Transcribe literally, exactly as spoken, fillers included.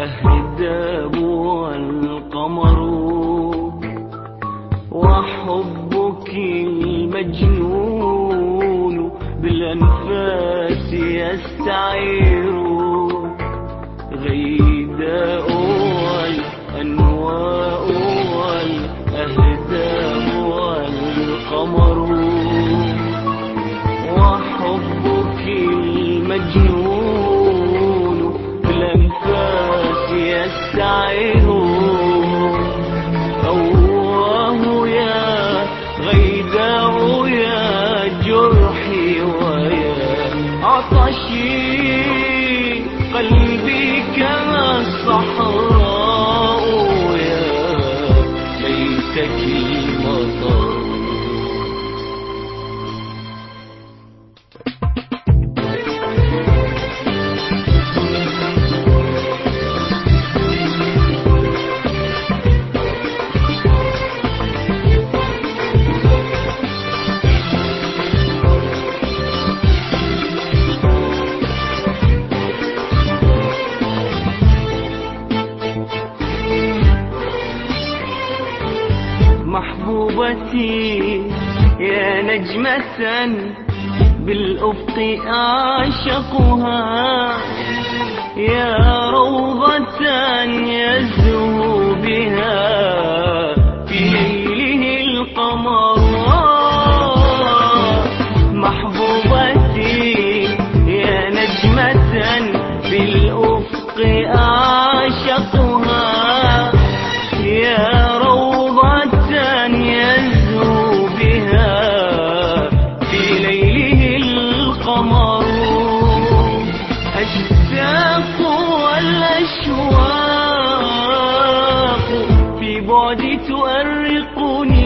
الأهداب والقمر، وحبك المجنون بالأنفاس يستعير، غيداء والأنواء والأهداب والقمر، وحبك المجنون بالأنفاس يستعير، أواه يا غيداء يا جرحي ويا عطشي، قلبي كما الصحراء يا ليتك المطر. محبوبتي يا نجمة بالأفق أعشقها، يا روضة يزهو بها في ليله القمر. محبوبتي يا نجمة بالأفق أعشقها، يا يزهو بها في ليله القمر. أشتاق والأشواق في بعدي تؤرقني،